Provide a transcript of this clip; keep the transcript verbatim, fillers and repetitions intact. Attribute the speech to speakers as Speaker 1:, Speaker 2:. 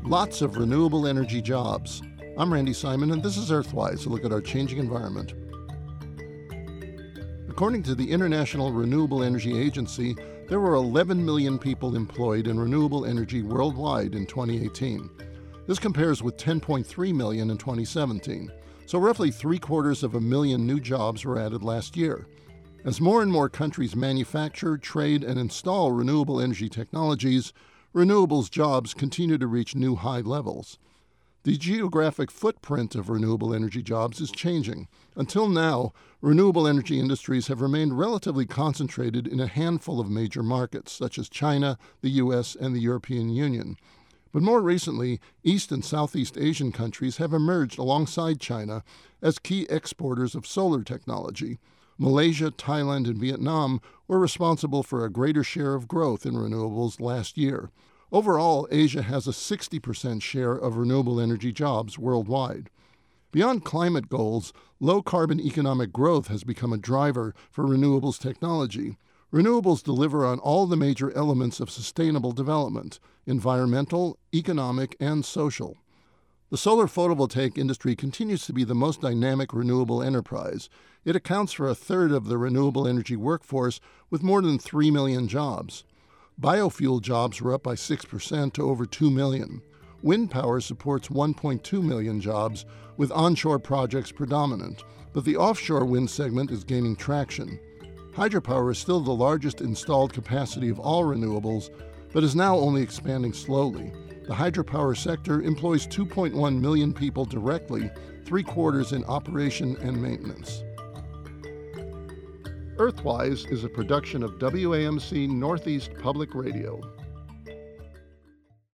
Speaker 1: Lots of renewable energy jobs. I'm Randy Simon, and this is Earthwise, a look at our changing environment. According to the International Renewable Energy Agency, there were eleven million people employed in renewable energy worldwide in twenty eighteen. This compares with ten point three million in twenty seventeen, so roughly three quarters of a million new jobs were added last year. As more and more countries manufacture, trade, and install renewable energy technologies, renewables jobs continue to reach new high levels. The geographic footprint of renewable energy jobs is changing. Until now, renewable energy industries have remained relatively concentrated in a handful of major markets, such as China, the U S, and the European Union. But more recently, East and Southeast Asian countries have emerged alongside China as key exporters of solar technology. Malaysia, Thailand, and Vietnam were responsible for a greater share of growth in renewables last year. Overall, Asia has a sixty percent share of renewable energy jobs worldwide. Beyond climate goals, low-carbon economic growth has become a driver for renewables technology. Renewables deliver on all the major elements of sustainable development: environmental, economic, and social. The solar photovoltaic industry continues to be the most dynamic renewable enterprise. It accounts for a third of the renewable energy workforce with more than three million jobs. Biofuel jobs were up by six percent to over two million. Wind power supports one point two million jobs, with onshore projects predominant, but the offshore wind segment is gaining traction. Hydropower is still the largest installed capacity of all renewables, but is now only expanding slowly. The hydropower sector employs two point one million people directly, three quarters in operation and maintenance. Earthwise is a production of W A M C Northeast Public Radio.